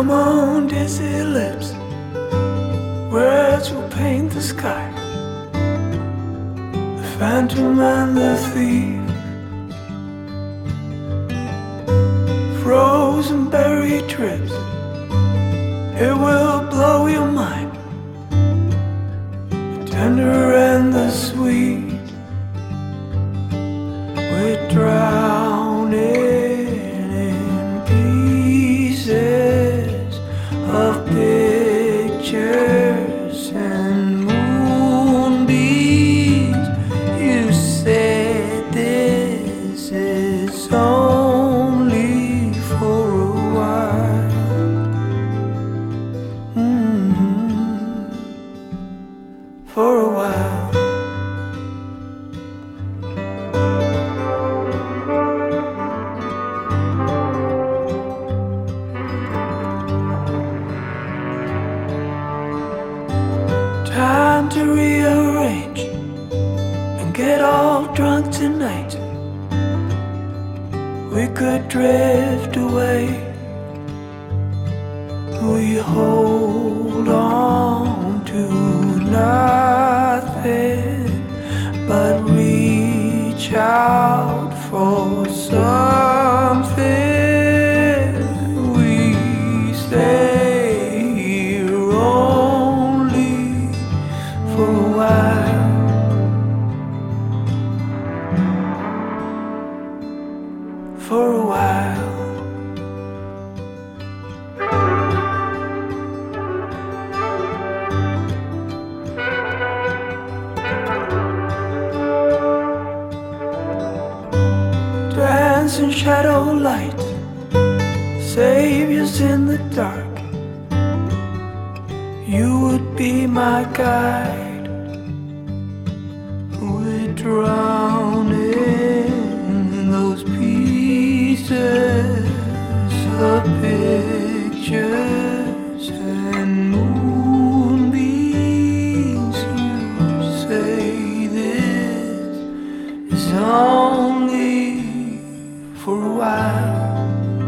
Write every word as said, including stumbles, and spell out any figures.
Come on, dizzy lips, words will paint the sky. The phantom and the thief, frozen berry trips, it will blow your mind. The tender and the sweet, we're drowning in pieces of pictures and moonbeams. You said this is only for a while. Mm-hmm. For a while. Time to rearrange and get all drunk tonight. We could drift away. We hold on to nothing but reach out for something. We stay here only for a while. For a while. Dance in shadow light, saviors in the dark. You would be my guide. We're drowning in those pieces of pictures and moonbeams. You say this is only for a while.